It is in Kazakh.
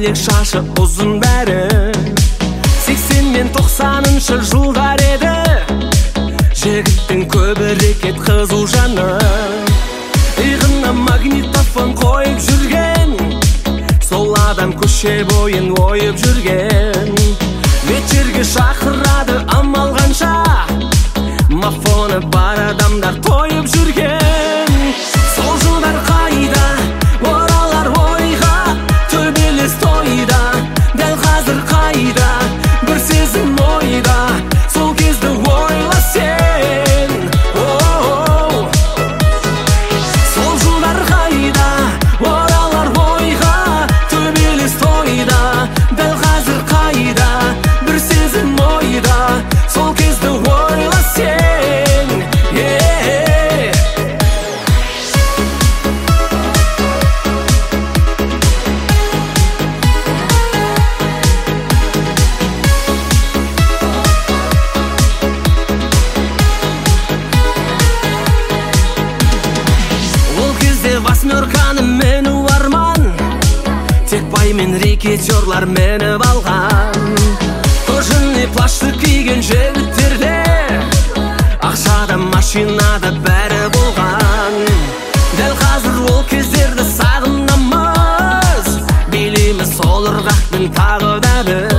көйлек шашы ұзын бәрі 80 мен 90-шы жылдар еді жігіттің көбірекет қызу жаны иығына магнитофон қойып жүрген сол адам көше бойын ойып жүрген вечерге шақырады амал қанша мафоны бар адамдар тойып жүрген сол жылдар қайда оралар ойға төбелес тойда дәл қазір қайда бір сезім ойда сол кезді ойла сен сол жылдар қайда оралар ойға төбелес тойда дәл қазір қайда бір сезім ойда сол кезді ойла сен Восьмерканы міну арман тек бай мен рекетерлар мініп алған кожаный плашты киген жігіттерде ақшада машинада бәрі болған дәл қазір ол кездерді сағынамыз билейміз сол ырғақпен тағы да біз